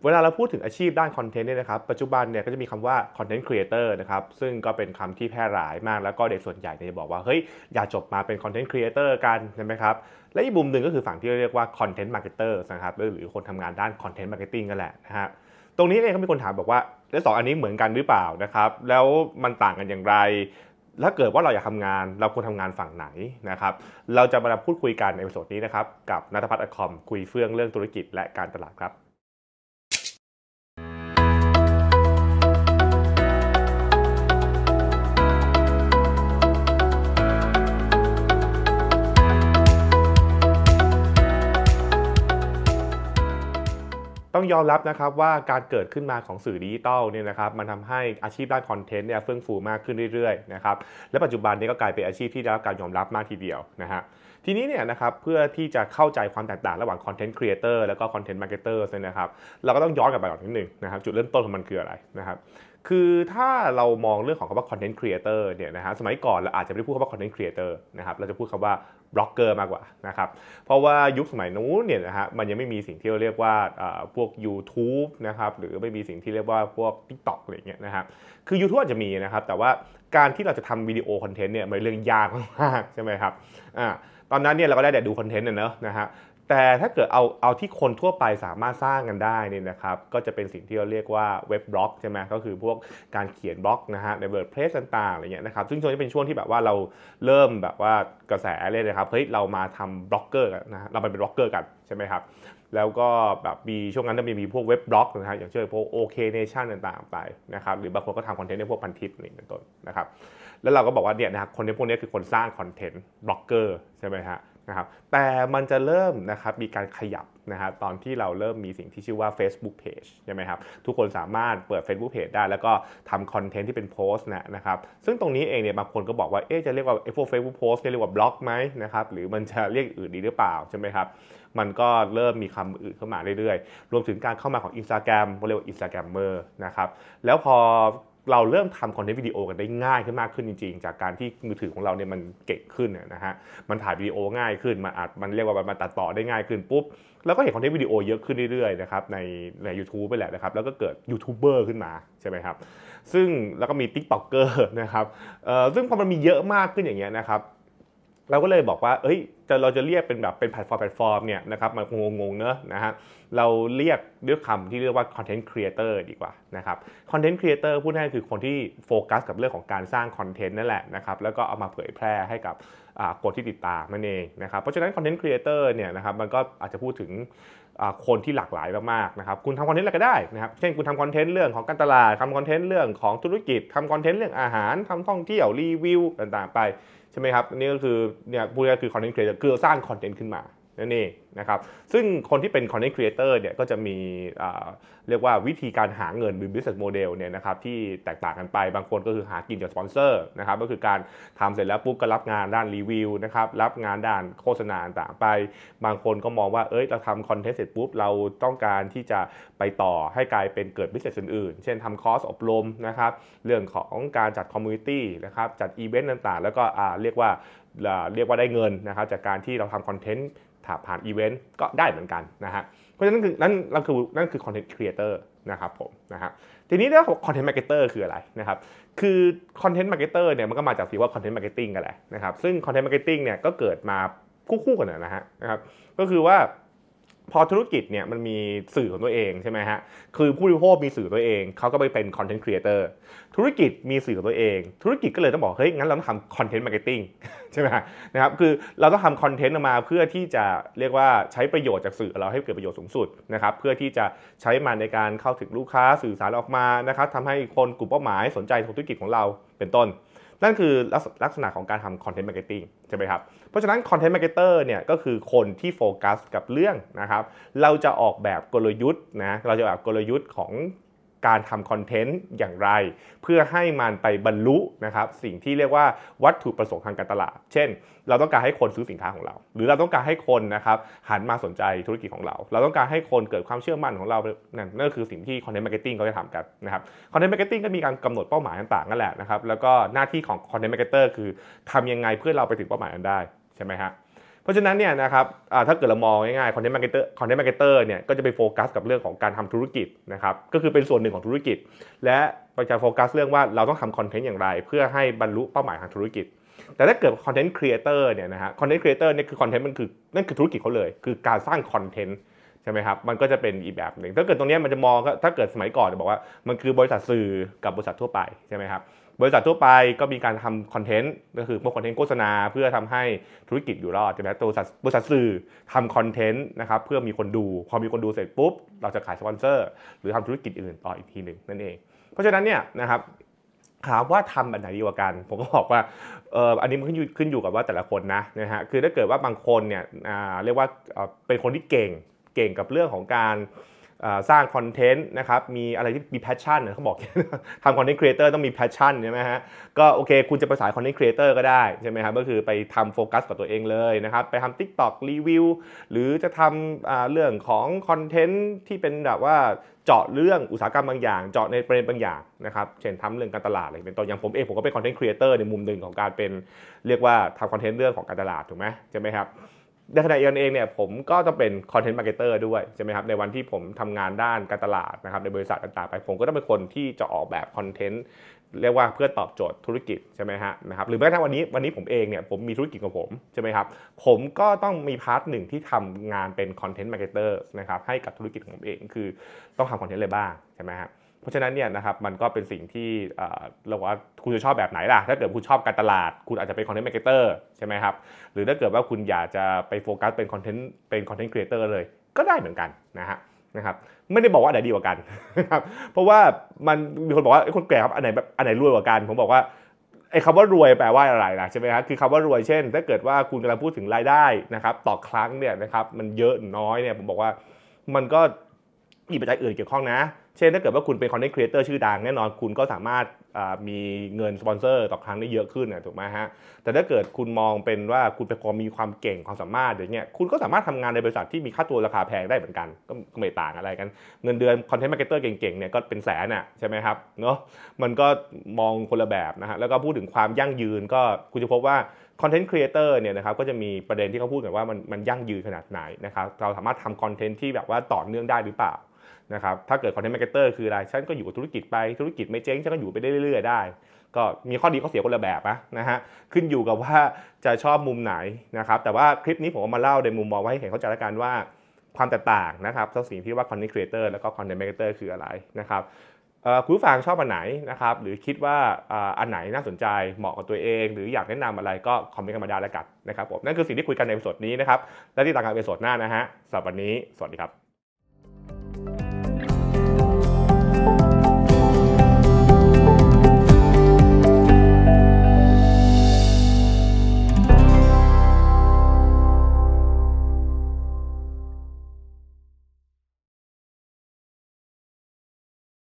เวลาเราพูดถึงอาชีพด้านคอนเทนต์เนี่ยนะครับปัจจุบันเนี่ยก็จะมีคำว่าคอนเทนต์ครีเอเตอร์นะครับซึ่งก็เป็นคำที่แพร่หลายมากแล้วก็เด็กส่วนใหญ่เนี่ยจะบอกว่าเฮ้ยอยากจบมาเป็นคอนเทนต์ครีเอเตอร์กันใช่ไหมครับและอีกมุมหนึ่งก็คือฝั่งที่เรียกว่าคอนเทนต์มาร์เก็ตเตอร์นะครับหรือคนทำงานด้านคอนเทนต์มาร์เก็ตติ้งกันแหละนะฮะตรงนี้เนี่ยก็มีคนถามบอกว่าแล้วสองอันนี้เหมือนกันหรือเปล่านะครับแล้วมันต่างกันอย่างไรถ้าเกิดว่าเราอยากทำงานเราควรทำงานฝั่งไหนนะครับเราจะมาพูดคุยกันในตอนนี้นะครับกับณัฐพัฒน์ .com คุยเฟื่องเรื่องธุรกิจและการตลาดครับ ต้องยอมรับนะครับว่าการเกิดขึ้นมาของสื่อดิจิทัลเนี่ยนะครับมันทำให้อาชีพด้านคอนเทนต์เนี่ยเฟื่องฟูมากขึ้นเรื่อยๆนะครับและปัจจุบันนี้ก็กลายเป็นอาชีพที่ได้รับการยอมรับมากทีเดียวนะฮะทีนี้เนี่ยนะครับเพื่อที่จะเข้าใจความแตกต่างระหว่างคอนเทนต์ครีเอเตอร์แล้วก็คอนเทนต์มาร์เก็ตเตอร์เนี่ยนะครับเราก็ต้องย้อนกลับไปก่อนนิดนึงนะครับจุดเริ่มต้นของมันคืออะไรนะครับคือถ้าเรามองเรื่องของคำว่าคอนเทนต์ครีเอเตอร์เนี่ยนะฮะสมัยก่อนเราอาจจะไม่ได้พูดคำว่าคอนเทนต์ครีเอเตอร์นะครับเราจะพูดคำว่าบล็อกเกอร์มากกว่านะครับเพราะว่ายุคสมัยนู้นเนี่ยนะฮะมันยังไม่มีสิ่งที่เราเรียกว่าพวก YouTube นะครับหรือไม่มีสิ่งที่เรียกว่าพวก TikTok อะไรอย่างเงี้ยนะครับคือ YouTube อาจจะมีนะครับแต่ว่าการที่เราจะทำวิดีโอคอนเทนต์เนี่ยมันเรื่องยากมากๆใช่ไหมครับตอนนั้นเนี่ยเราก็ได้แต่ดูคอนเทนต์นะฮะแต่ถ้าเกิดเอาที่คนทั่วไปสามารถสร้างกันได้เนี่ยนะครับก็จะเป็นสิ่งที่เราเรียกว่าเว็บบล็อกใช่ไหมก็คือพวกการเขียนบล็อกนะฮะใน WordPress ต่างๆอะไรเงี้ยนะครับซึ่งช่วงนี้เป็นช่วงที่แบบว่าเราเริ่มแบบว่ากระแสเลยนะครับเฮ้ยเรามาทำบล็อกเกอร์กันนะเราเป็นบล็อกเกอร์กันใช่ไหมครับแล้วก็แบบมีช่วงนั้นจะมีพวกเว็บบล็อกนะฮะอย่างเช่นพวก OK Nation ต่างๆไปนะครับหรือบางคนก็ทำคอนเทนต์ในพวกพันทิปนี่เป็นต้นนะครับแล้วเราก็บอกว่าเนี่ยนะครับคนในพวกนี้คือคนสร้างคอนเทนต์บล็อกเกอร์ใช่ไหมฮะนะครับแต่มันจะเริ่มนะครับมีการขยับนะฮะตอนที่เราเริ่มมีสิ่งที่ชื่อว่า Facebook Page ใช่ไหมครับทุกคนสามารถเปิด Facebook Page ได้แล้วก็ทำคอนเทนต์ที่เป็นโพสต์นะครับซึ่งตรงนี้เองเนี่ยบางคนก็บอกว่าจะเรียกว่าพวก Facebook Post เรียกว่าบล็อกไหมนะครับหรือมันจะเรียกอื่นดีหรือเปล่าใช่ไหมครับมันก็เริ่มมีคำอื่นเข้ามาเรื่อยๆรวมถึงการเข้ามาของ Instagram เรียกว่า Instagrammer นะครับแล้วพอเราเริ่มทำคอนเทนต์วิดีโอกันได้ง่ายขึ้นมากขึ้นจริงๆจากการที่มือถือของเราเนี่ยมันเก่งขึ้นนะฮะมันถ่ายวิดีโอง่ายขึ้นมันเรียกว่ามันตัดต่อได้ง่ายขึ้นปุ๊บแล้วก็เห็นคอนเทนต์วิดีโอเยอะขึ้นเรื่อยๆนะครับใน YouTube ไปแหละนะครับแล้วก็เกิดยูทูบเบอร์ขึ้นมาใช่ไหมครับซึ่งแล้วก็มี TikToker นะครับซึ่งพอมันมีเยอะมากขึ้นอย่างเงี้ยนะครับเราก็เลยบอกว่าเราจะเรียกเป็นแบบเป็นแพลตฟอร์มเนี่ยนะครับมันงงๆเนอะนะฮะเราเรียกด้วยคำที่เรียกว่า content creator ดีกว่านะครับ content creator พูดง่ายคือคนที่โฟกัสกับเรื่องของการสร้างคอนเทนต์นั่นแหละนะครับแล้วก็เอามาเผยแพร่ให้กับคนที่ติดตามนั่นเองนะครับเพราะฉะนั้น content creator เนี่ยนะครับมันก็อาจจะพูดถึงคนที่หลากหลายมากๆนะครับคุณทำคอนเทนต์อะไรก็ได้นะครับเช่นคุณทำคอนเทนต์เรื่องของการตลาดทำคอนเทนต์เรื่องของธุรกิจทำคอนเทนต์เรื่องอาหารทำท่องเที่ยวรีวิวต่างๆไปใช่ไหมครับนี่ก็คือเนี่ยพูดง่ายคือ content creator คือสร้างคอนเทนต์ขึ้นมานั่นเองนะครับซึ่งคนที่เป็น content creator เนี่ยก็จะมีเรียกว่าวิธีการหาเงินหรือ business model เนี่ยนะครับที่แตกต่างกันไปบางคนก็คือหากินจากสปอนเซอร์นะครับก็คือการทำเสร็จแล้วปุ๊บก็รับงานด้านรีวิวนะครับรับงานด้านโฆษณาต่างไปบางคนก็มองว่าเราทำคอนเทนต์เสร็จปุ๊บเราต้องการที่จะไปต่อให้กลายเป็นเกิด business อื่นๆเช่นทำคอร์สอบรมนะครับเรื่องของการจัด community นะครับจัดอีเวนต์ต่างๆแล้วก็เรียกว่าได้เงินนะครับจากการที่เราทำคอนเทนต์ผ่านอีเวนต์ก็ได้เหมือนกันนะฮะเพราะฉะนั้นนั่นคือคอนเทนต์ครีเอเตอร์นะครับผมนะฮะทีนี้เรื่องของคอนเทนต์มาร์เก็ตเตอร์คืออะไรนะครับคือคอนเทนต์มาร์เก็ตเตอร์เนี่ยมันก็มาจากที่ว่าคอนเทนต์มาร์เก็ตติ้งกันแหละนะครับซึ่งคอนเทนต์มาร์เก็ตติ้งเนี่ยก็เกิดมาคู่กันนะครับก็คือว่าพอธุรกิจเนี่ยมันมีสื่อของตัวเองใช่ไหมฮะคือผู้บริโภคมีสื่อตัวเองเขาก็ไปเป็นคอนเทนต์ครีเอเตอร์ธุรกิจมีสื่อของตัวเองธุรกิจก็เลยต้องบอกเฮ้ยงั้นเราต้องทำคอนเทนต์มาร์เก็ตติ้งใช่ไหมนะครับคือเราต้องทำคอนเทนต์ออกมาเพื่อที่จะเรียกว่าใช้ประโยชน์จากสื่อเราให้เกิดประโยชน์สูงสุดนะครับเพื่อที่จะใช้มันในการเข้าถึงลูกค้าสื่อสารออกมานะครับทำให้คนกลุ่มเป้าหมายสนใจธุรกิจของเราเป็นต้นนั่นคือลักษณะของการทำคอนเทนต์มาร์เก็ตติ้งใช่ไหมครับเพราะฉะนั้นคอนเทนต์มาร์เก็ตเตอร์เนี่ยก็คือคนที่โฟกัสกับเรื่องนะครับเราจะออกแบบกลยุทธ์นะเราจะออกแบบกลยุทธ์ของการทำคอนเทนต์อย่างไรเพื่อให้มันไปบรรลุนะครับสิ่งที่เรียกว่าวัตถุประสงค์ทางการตลาดเช่นเราต้องการให้คนซื้อสินค้าของเราหรือเราต้องการให้คนนะครับหันมาสนใจธุรกิจของเราต้องการให้คนเกิดความเชื่อมั่นของเรานั่นคือสิ่งที่คอนเทนต์มาร์เก็ตติ้งเขาจะทำกันนะครับคอนเทนต์มาร์เก็ตติ้งก็มีการกำหนดเป้าหมายต่างๆนั่นแหละนะครับแล้วก็หน้าที่ของคอนเทนต์มาร์เก็ตเตอร์คือทำยังไงเพื่อเราไปถึงเป้าหมายนั้นได้ใช่ไหมฮะเพราะฉะนั้นเนี่ยนะครับถ้าเกิดเรามองง่ายๆ content marketer เนี่ยก็จะไปโฟกัสกับเรื่องของการทำธุรกิจนะครับก็คือเป็นส่วนหนึ่งของธุรกิจและจะโฟกัสเรื่องว่าเราต้องทำคอนเทนต์อย่างไรเพื่อให้บรรลุเป้าหมายทางธุรกิจแต่ถ้าเกิด content creator เนี่ยนะฮะ content creator เนี่ยคือ content นั่นคือธุรกิจเขาเลยคือการสร้างคอนเทนต์ใช่ไหมครับมันก็จะเป็นอีกแบบหนึ่งถ้าเกิดตรงนี้มันจะมองถ้าเกิดสมัยก่อนจะบอกว่ามันคือบริษัทสื่อกับบริษัททั่วไปใช่ไหมครับบริษัททั่วไปก็มีการทำคอนเทนต์ก็คือพวกคอนเทนต์โฆษณาเพื่อทำให้ธุรกิจอยู่รอดใช่ไหมตัวบริษัทสื่อทำคอนเทนต์นะครับเพื่อมีคนดูพอมีคนดูเสร็จปุ๊บเราจะขายสปอนเซอร์หรือทำธุรกิจอื่นต่ออีกทีหนึ่งนั่นเองเพราะฉะนั้นเนี่ยนะครับถามว่าทำอันไหนดีกว่ากันผมก็บอกว่าอันนี้มันขึ้นอยู่กับว่าแต่ละคนนะฮะคือถ้าเกิดว่าบางคนเนี่ยเรียกว่าเป็นคนที่เก่งกับเรื่องของการสร้างคอนเทนต์นะครับมีอะไรที่มีแพชชั่นเขาบอกทำคอนเทนต์ครีเอเตอร์ต้องมีแพชชั่นใช่ไหมฮะก็โอเคคุณจะไปสายคอนเทนต์ครีเอเตอร์ก็ได้ใช่ไหมครับก็คือไปทำโฟกัสกับตัวเองเลยนะครับไปทำ TikTok รีวิวหรือจะทำเรื่องของคอนเทนต์ที่เป็นแบบว่าเจาะเรื่องอุตสาหกรรมบางอย่างเจาะในประเด็นบางอย่างนะครับเช่นทำเรื่องการตลาดอะไรเป็นต้นอย่างผมเองผมก็เป็นคอนเทนต์ครีเอเตอร์ในมุมหนึ่งของการเป็นเรียกว่าทำคอนเทนต์เรื่องของการตลาดถูกไหมใช่ไหมครับในขณะเดียวกันเองเนี่ยผมก็จะเป็นคอนเทนต์มาร์เก็ตเตอร์ด้วยใช่ไหมครับในวันที่ผมทำงานด้านการตลาดนะครับในบริษัทต่างๆไปผมก็ต้องเป็นคนที่จะออกแบบคอนเทนต์เรียกว่าเพื่อตอบโจทย์ธุรกิจใช่ไหมฮะนะครับหรือแม้กระทั่งวันนี้ผมเองเนี่ยผมมีธุรกิจของผมใช่ไหมครับผมก็ต้องมีพาร์ทหนึ่งที่ทำงานเป็นคอนเทนต์มาร์เก็ตเตอร์นะครับให้กับธุรกิจของผมเองคือต้องทำคอนเทนต์อะไรบ้างใช่ไหมครับเพราะฉะนั้นเนี่ยนะครับมันก็เป็นสิ่งที่เราว่าคุณจะชอบแบบไหนล่ะถ้าเกิดคุณชอบการตลาดคุณอาจจะเป็นคอนเทนต์มาร์เก็ตเตอร์ใช่ไหมครับหรือถ้าเกิดว่าคุณอยากจะไปโฟกัสเป็นคอนเทนต์ครีเอเตอร์เลยก็ได้เหมือนกันนะครับไม่ได้บอกว่าอันไหนดีกว่ากันนะครับเพราะว่ามันมีคนบอกว่าคนแก่ครับอันไหนรวยกว่ากันผมบอกว่าไอ้คำว่ารวยแปลว่าอะไรนะใช่ไหมครับคือคำว่ารวยเช่นถ้าเกิดว่าคุณกำลังพูดถึงรายได้นะครับต่อครั้งเนี่ยนะครับมันเยอะน้อยเนี่ยผมบอกว่ามันก็มีปัจจัยอื่นเกี่ยวข้องนะเช่นถ้าเกิดว่าคุณเป็นคอนเทนต์ครีเอเตอร์ชื่อดังแน่นอนคุณก็สามารถมีเงินสปอนเซอร์ต่อครั้งได้เยอะขึ้นถูกไหมฮะแต่ถ้าเกิดคุณมองเป็นว่าคุณเป็นคนมีความเก่งความสามารถอย่างเงี้ยคุณก็สามารถทำงานในบริษัทที่มีค่าตัวราคาแพงได้เหมือนกันก็ไม่ต่างอะไรกันเงินเดือนคอนเทนต์มาร์เก็ตเตอร์เก่งๆเนี่ยก็เป็นแสนใช่ไหมครับเนาะมันก็มองคนละแบบนะฮะแล้วก็พูดถึงความยั่งยืนก็คุณจะพบว่าคอนเทนต์ครีเอเตอร์เนี่ยนะครับก็จะมีประเด็นที่เขาพูดกันว่ามันยั่งยืนขนาดไหนนะครับเราสามารถทำคอนเทนต์ที่แบบว่าต่อเนื่องได้หรือเปล่านะครับถ้าเกิดคอนเทนต์มาร์เก็ตเตอร์คืออะไรฉันก็อยู่กับธุรกิจไปธุรกิจไม่เจ๊งฉันก็อยู่ไปได้เรื่อยๆได้ก็มีข้อดีข้อเสียคนละแบบนะฮะขึ้นอยู่กับว่าจะชอบมุมไหนนะครับแต่ว่าคลิปนี้ผมเอามาเล่าในมุมมองไว้ให้เห็นเข้าใจแล้วกันว่าความแตกต่างนะครับทั้งสิ่งที่ว่าคอนเทนต์ครีเอเตอร์แล้วก็คอนเทนต์มาร์เก็ตเตอร์คืออะไรนะครับคุณผู้ฟังชอบอันไหนนะครับหรือคิดว่าอันไหนน่าสนใจเหมาะกับตัวเองหรืออยากแนะนำอะไรก็คอมเมนต์กันมาได้แล้วกันนะครับผมนั่นคือสิ่งที่คุยกันในเอพิโซดนี้นะครับและที่ต่างกันในเอพิโซดหน้านะฮะสำหรับวันนี้สวัสดีครับ